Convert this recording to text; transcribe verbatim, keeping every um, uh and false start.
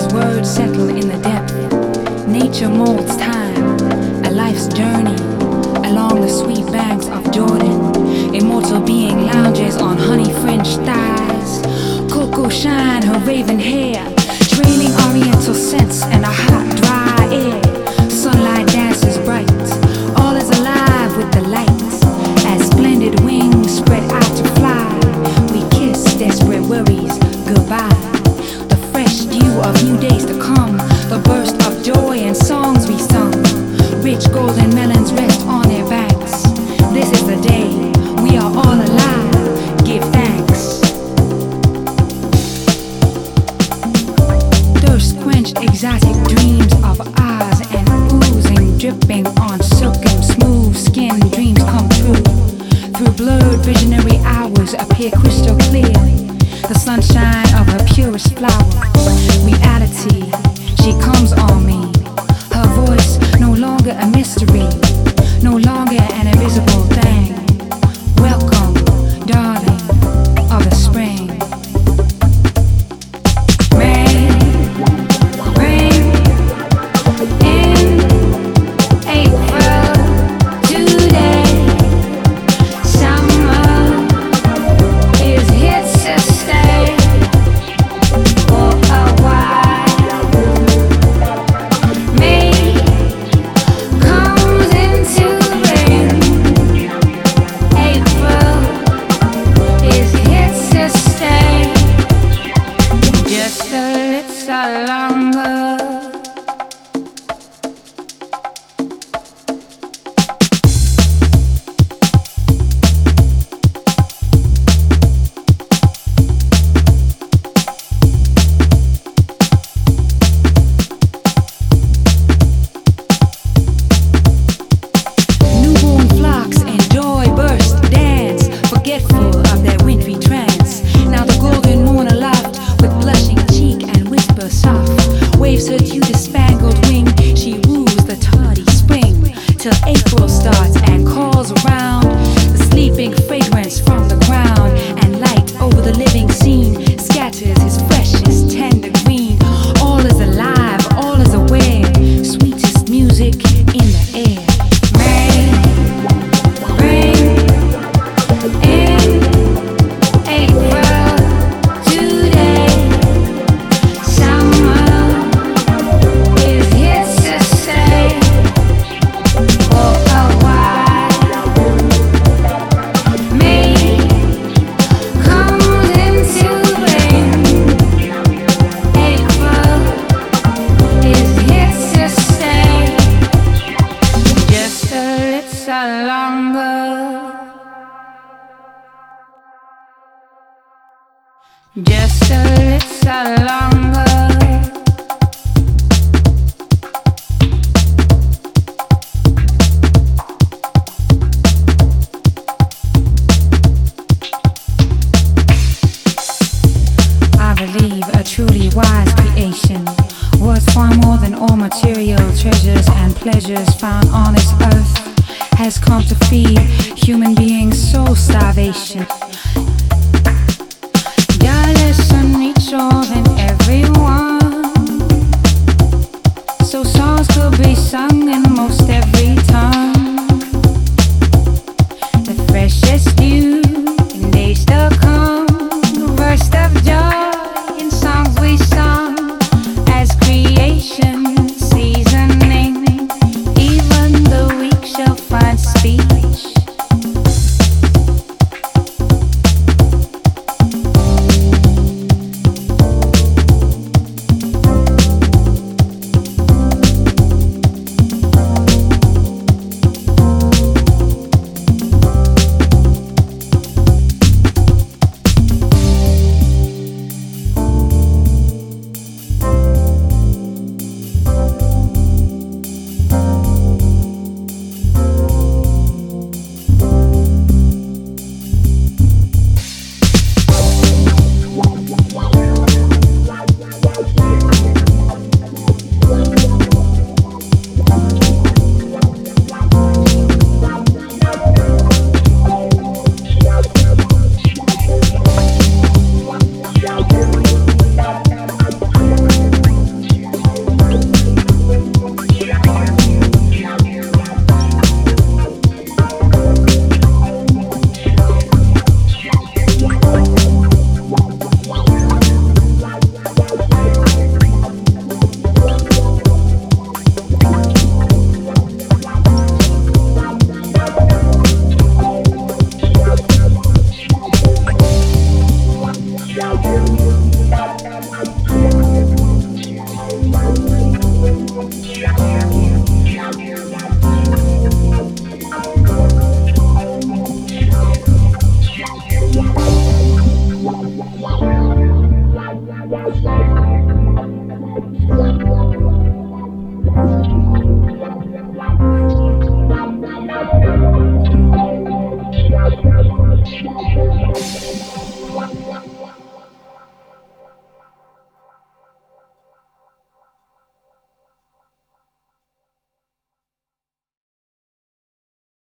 God's words settle in the depth. Nature molds time, a life's journey along the sweet banks of Jordan. Immortal being lounges on honey-fringed thighs. Cocoa shine her raven hair, trailing oriental scents and a hot, dry air. Sunlight dances bright, all is alive with the light. As splendid wings spread out to fly, we kiss desperate worries goodbye. The fresh dew of new days to come, the burst of joy and songs we sung. Rich golden melons rest on their banks. This is the day we are all alive. Give thanks. Thirst quenched exotic dreams of ours and oozing, dripping on silken smooth skin. Dreams come true. Through blurred visionary hours appear crystal clear. The sunshine of her purest flower. Reality, she comes on me. Her voice no longer a mystery, no longer an invisible thing. Welcome, darling of the spring. Rain, rain, in April today. Summer is here to stay for a while. May comes into rain. April is here to stay just a little longer. Newborn flocks in joy burst, dance, forgetful of their wintry trance. Now the golden moon aloft, with blushing cheek and whisper soft, waves her to the spangled wing. She woos the tardy spring, till April starts and calls around. The sleeping fragrance from the ground, and light over the living scene scatters his freshest tender green. All is alive, all is aware, sweetest music in the air. Rain, rain, in April today. Summer is here to stay for a while. May comes into rain. April is here to stay just a little longer. Just a little longer. I believe a truly wise creation was far more than all material treasures and pleasures found on this earth, has come to feed human beings' soul starvation. Your lesson reach all and everyone, so songs could be sung in most every tongue. The freshest dew in days to come, the burst of joy in songs we sung, as creation seasoning. Even the weak shall find speech. Yeah.